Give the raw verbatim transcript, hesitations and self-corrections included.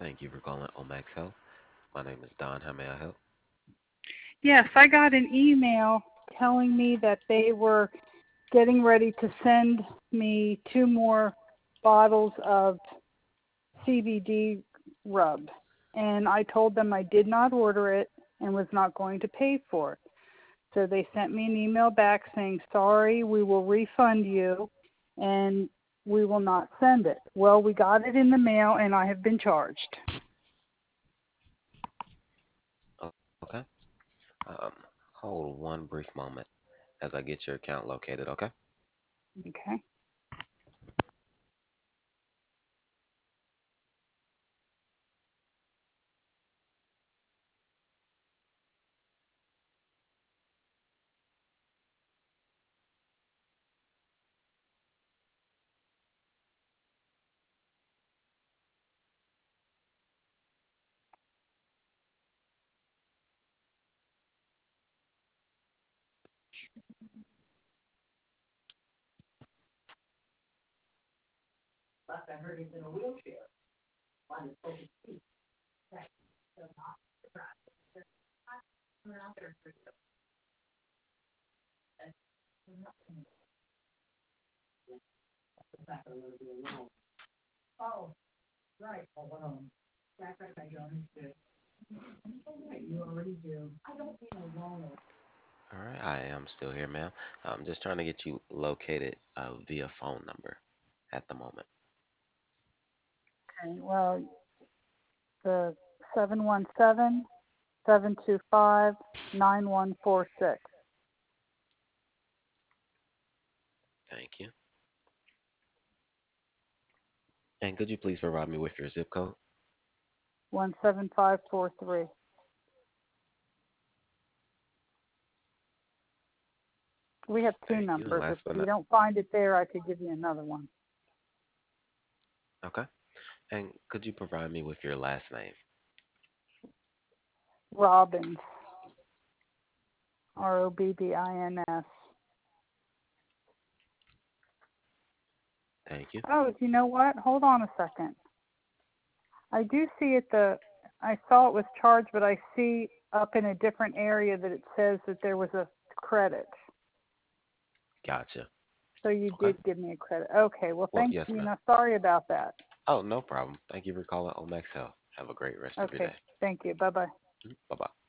Thank you for calling Omax Health. My name is Don. How may I help? Yes, I got an email telling me that they were getting ready to send me two more bottles of C B D rub. And I told them I did not order it and was not going to pay for it. So they sent me an email back saying, sorry, we will refund you and we will not send it. Well, we got it in the mail and I have been charged. Okay. Um, hold one brief moment as I get your account located, okay? Okay. All right, I am still here, ma'am. I'm just trying to get you located uh, via phone number at the moment. Okay. Well, the seven one seven, seven two five, nine one four six. Thank you. And could you please provide me with your zip code? one seven five four three. We have two Thank you. And numbers. If last but you not don't find it there, I could give you another one. okay. And could you provide me with your last name? Robbins, R O B B I N S. Thank you. Oh, you know what? Hold on a second. I do see it. The I saw it was charged, but I see up in a different area that it says that there was a credit. Gotcha. So you Okay. did give me a credit. Okay. Well, Well, thank yes, you. ma'am. Now, sorry about that. Oh, no problem. Thank you for calling Omax Health. Have a great rest of your Okay. day. Thank you. Bye bye. Bye bye.